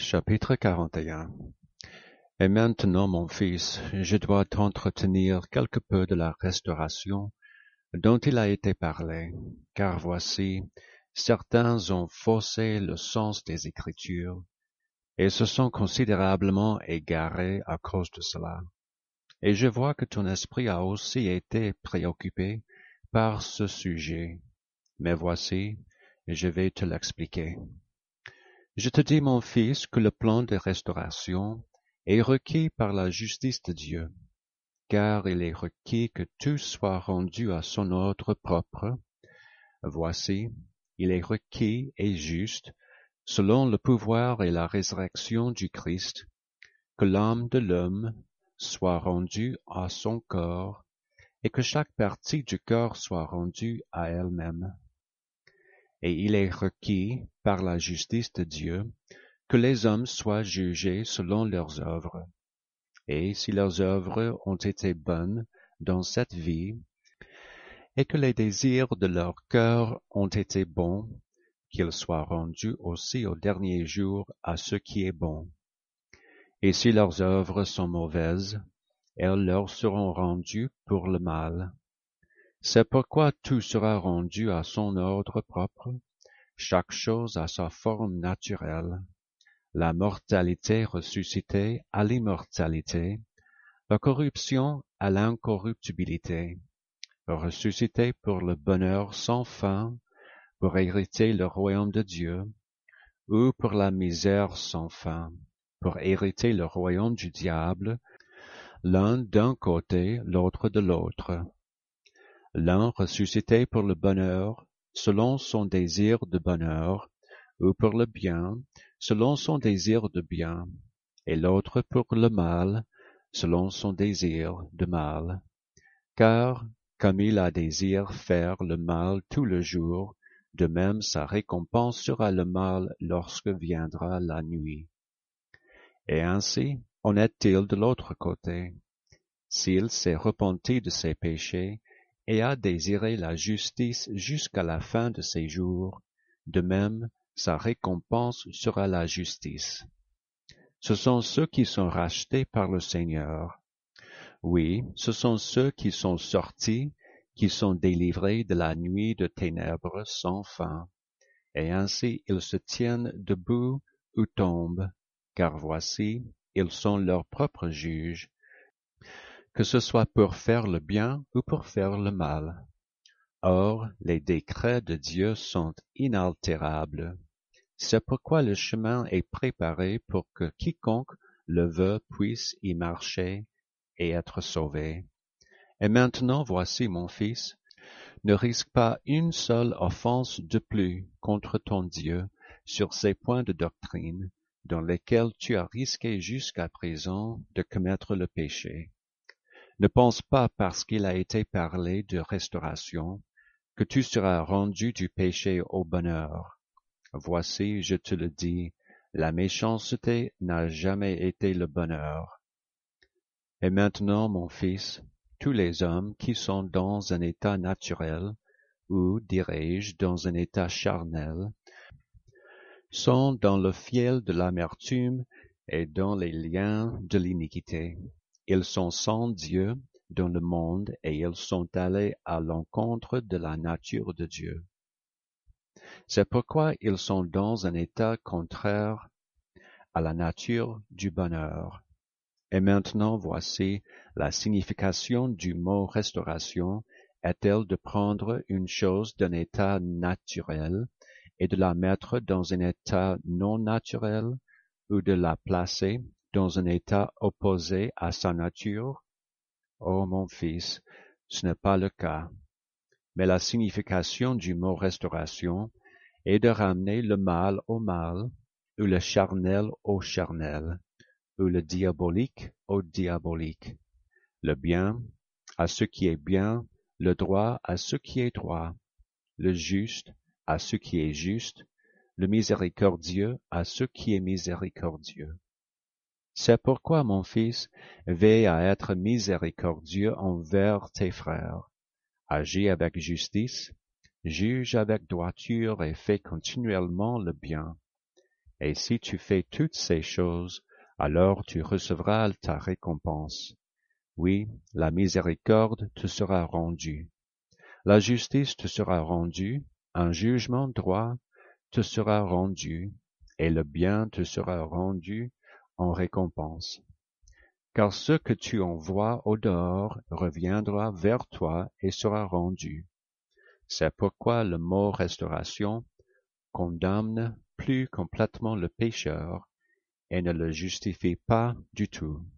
Chapitre 41. Et maintenant, mon fils, je dois t'entretenir quelque peu de la restauration dont il a été parlé, car voici, certains ont faussé le sens des Écritures, et se sont considérablement égarés à cause de cela. Et je vois que ton esprit a aussi été préoccupé par ce sujet. Mais voici, je vais te l'expliquer. Je te dis, mon fils, que le plan de restauration est requis par la justice de Dieu, car il est requis que tout soit rendu à son ordre propre. Voici, il est requis et juste, selon le pouvoir et la résurrection du Christ, que l'âme de l'homme soit rendue à son corps, et que chaque partie du corps soit rendue à elle-même. Et il est requis par la justice de Dieu que les hommes soient jugés selon leurs œuvres. Et si leurs œuvres ont été bonnes dans cette vie, et que les désirs de leur cœur ont été bons, qu'ils soient rendus aussi au dernier jour à ce qui est bon. Et si leurs œuvres sont mauvaises, elles leur seront rendues pour le mal. C'est pourquoi tout sera rendu à son ordre propre, chaque chose à sa forme naturelle. La mortalité ressuscitée à l'immortalité, la corruption à l'incorruptibilité, ressuscité pour le bonheur sans fin, pour hériter le royaume de Dieu, ou pour la misère sans fin, pour hériter le royaume du diable, l'un d'un côté, l'autre de l'autre. L'un ressuscité pour le bonheur, selon son désir de bonheur, ou pour le bien, selon son désir de bien, et l'autre pour le mal, selon son désir de mal. Car, comme il a désir faire le mal tout le jour, de même sa récompense sera le mal lorsque viendra la nuit. Et ainsi en est-il de l'autre côté. S'il s'est repenti de ses péchés et a désiré la justice jusqu'à la fin de ses jours, de même sa récompense sera la justice. Ce sont ceux qui sont rachetés par le Seigneur. Oui, ce sont ceux qui sont sortis, qui sont délivrés de la nuit de ténèbres sans fin, et ainsi ils se tiennent debout ou tombent, car voici, ils sont leurs propres juges, que ce soit pour faire le bien ou pour faire le mal. Or, les décrets de Dieu sont inaltérables. C'est pourquoi le chemin est préparé pour que quiconque le veut puisse y marcher et être sauvé. Et maintenant, voici, mon fils, ne risque pas une seule offense de plus contre ton Dieu sur ces points de doctrine dans lesquels tu as risqué jusqu'à présent de commettre le péché. Ne pense pas parce qu'il a été parlé de restauration que tu seras rendu du péché au bonheur. Voici, je te le dis, la méchanceté n'a jamais été le bonheur. Et maintenant, mon fils, tous les hommes qui sont dans un état naturel, ou, dirais-je, dans un état charnel, sont dans le fiel de l'amertume et dans les liens de l'iniquité. Ils sont sans Dieu dans le monde et ils sont allés à l'encontre de la nature de Dieu. C'est pourquoi ils sont dans un état contraire à la nature du bonheur. Et maintenant, voici la signification du mot restauration est-elle de prendre une chose d'un état naturel et de la mettre dans un état non naturel ou de la placer dans un état opposé à sa nature? Oh mon fils, ce n'est pas le cas. Mais la signification du mot restauration est de ramener le mal au mal, ou le charnel au charnel, ou le diabolique au diabolique, le bien à ce qui est bien, le droit à ce qui est droit, le juste à ce qui est juste, le miséricordieux à ce qui est miséricordieux. C'est pourquoi, mon fils, veille à être miséricordieux envers tes frères. Agis avec justice, juge avec droiture et fais continuellement le bien. Et si tu fais toutes ces choses, alors tu recevras ta récompense. Oui, la miséricorde te sera rendue. La justice te sera rendue, un jugement droit te sera rendu, et le bien te sera rendu en récompense. Car ce que tu envoies au dehors reviendra vers toi et sera rendu. C'est pourquoi le mot restauration condamne plus complètement le pécheur et ne le justifie pas du tout.